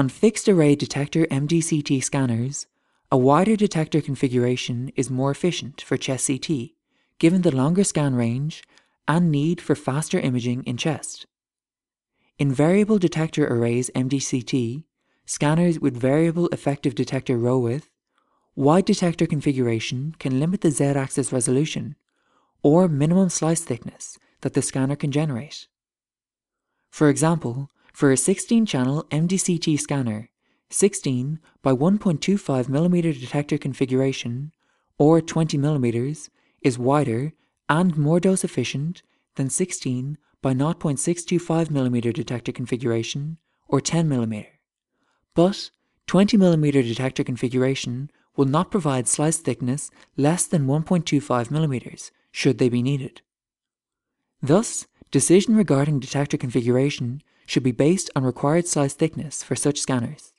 On fixed array detector MDCT scanners, a wider detector configuration is more efficient for chest CT, given the longer scan range and need for faster imaging in chest. In variable detector arrays MDCT, scanners with variable effective detector row width, wide detector configuration can limit the Z-axis resolution or minimum slice thickness that the scanner can generate. For example, for a 16-channel MDCT scanner, 16 by 1.25mm detector configuration, or 20mm, is wider and more dose efficient than 16 by 0.625mm detector configuration, or 10mm. But 20mm detector configuration will not provide slice thickness less than 1.25mm, should they be needed. Thus, decision regarding detector configuration should be based on required slice thickness for such scanners.